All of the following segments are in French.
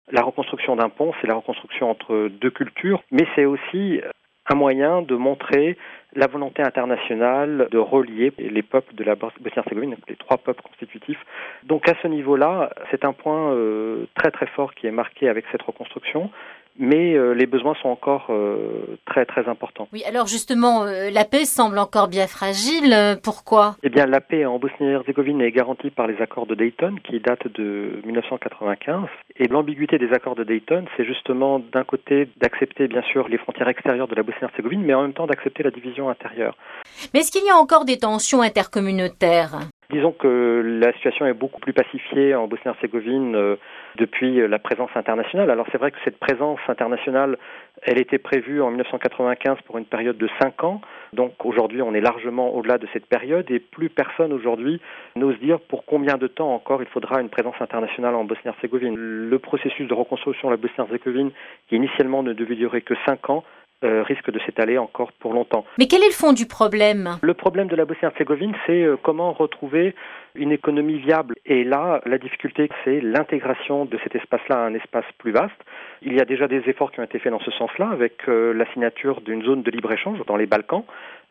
La reconstruction d'un pont, c'est la reconstruction entre deux cultures, mais c'est aussi un moyen de montrer la volonté internationale de relier les peuples de la Bosnie-Herzégovine, les trois peuples constitutifs. Donc à ce niveau-là, c'est un point très très fort qui est marqué avec cette reconstruction, mais les besoins sont encore très très importants. Oui, alors justement, la paix semble encore bien fragile. Pourquoi ? Eh bien, la paix en Bosnie-Herzégovine est garantie par les accords de Dayton, qui datent de 1995. Et l'ambiguïté des accords de Dayton, c'est justement d'un côté d'accepter bien sûr les frontières extérieures de la Bosnie-Herzégovine, mais en même temps d'accepter la division intérieure. Mais est-ce qu'il y a encore des tensions intercommunautaires ? Disons que la situation est beaucoup plus pacifiée en Bosnie-Herzégovine depuis la présence internationale. Alors c'est vrai que cette présence internationale, elle était prévue en 1995 pour une période de 5 ans. Donc aujourd'hui, on est largement au-delà de cette période et plus personne aujourd'hui n'ose dire pour combien de temps encore il faudra une présence internationale en Bosnie-Herzégovine. Le processus de reconstruction de la Bosnie-Herzégovine, qui initialement ne devait durer que 5 ans, risque de s'étaler encore pour longtemps. Mais quel est le fond du problème ? Le problème de la Bosnie-Herzégovine, c'est comment retrouver une économie viable. Et là, la difficulté, c'est l'intégration de cet espace-là à un espace plus vaste. Il y a déjà des efforts qui ont été faits dans ce sens-là, avec la signature d'une zone de libre-échange dans les Balkans.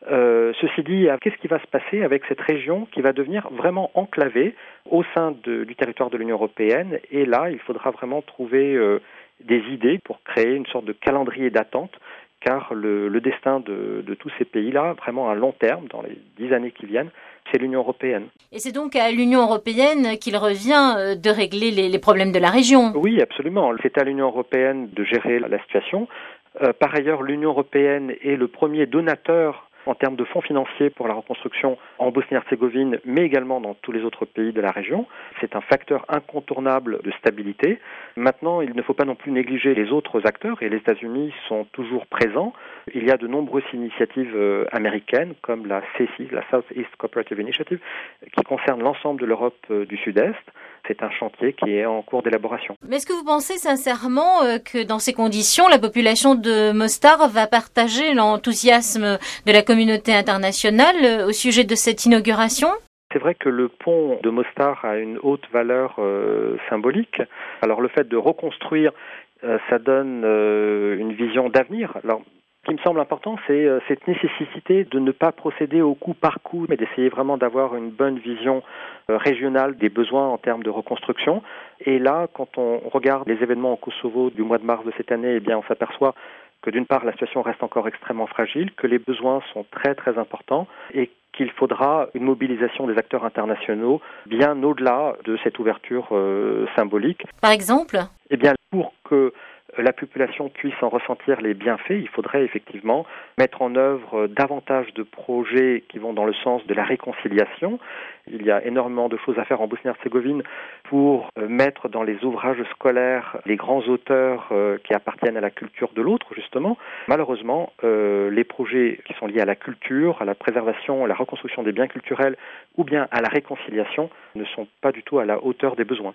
Ceci dit, qu'est-ce qui va se passer avec cette région qui va devenir vraiment enclavée au sein du territoire de l'Union européenne? Et là, il faudra vraiment trouver des idées pour créer une sorte de calendrier d'attente, car le destin de tous ces pays-là, vraiment à long terme, dans les 10 années qui viennent, c'est l'Union européenne. Et c'est donc à l'Union européenne qu'il revient de régler les problèmes de la région. Oui, absolument. C'est à l'Union européenne de gérer la situation. Par ailleurs, l'Union européenne est le premier donateur en termes de fonds financiers pour la reconstruction en Bosnie-Herzégovine, mais également dans tous les autres pays de la région. C'est un facteur incontournable de stabilité. Maintenant, il ne faut pas non plus négliger les autres acteurs, et les États-Unis sont toujours présents. Il y a de nombreuses initiatives américaines, comme la SECI, la Southeast Cooperative Initiative, qui concerne l'ensemble de l'Europe du Sud-Est. C'est un chantier qui est en cours d'élaboration. Mais est-ce que vous pensez sincèrement que dans ces conditions, la population de Mostar va partager l'enthousiasme de la communauté internationale au sujet de cette inauguration ? C'est vrai que le pont de Mostar a une haute valeur symbolique. Alors le fait de reconstruire, ça donne une vision d'avenir. Alors, ce qui me semble important, c'est cette nécessité de ne pas procéder au coup par coup, mais d'essayer vraiment d'avoir une bonne vision régionale des besoins en termes de reconstruction. Et là, quand on regarde les événements au Kosovo du mois de mars de cette année, eh bien, on s'aperçoit que d'une part, la situation reste encore extrêmement fragile, que les besoins sont très très importants et qu'il faudra une mobilisation des acteurs internationaux bien au-delà de cette ouverture symbolique. Par exemple ? Eh bien, pour que la population puisse en ressentir les bienfaits, il faudrait effectivement mettre en œuvre davantage de projets qui vont dans le sens de la réconciliation. Il y a énormément de choses à faire en Bosnie-Herzégovine pour mettre dans les ouvrages scolaires les grands auteurs qui appartiennent à la culture de l'autre, justement. Malheureusement, les projets qui sont liés à la culture, à la préservation, à la reconstruction des biens culturels ou bien à la réconciliation ne sont pas du tout à la hauteur des besoins.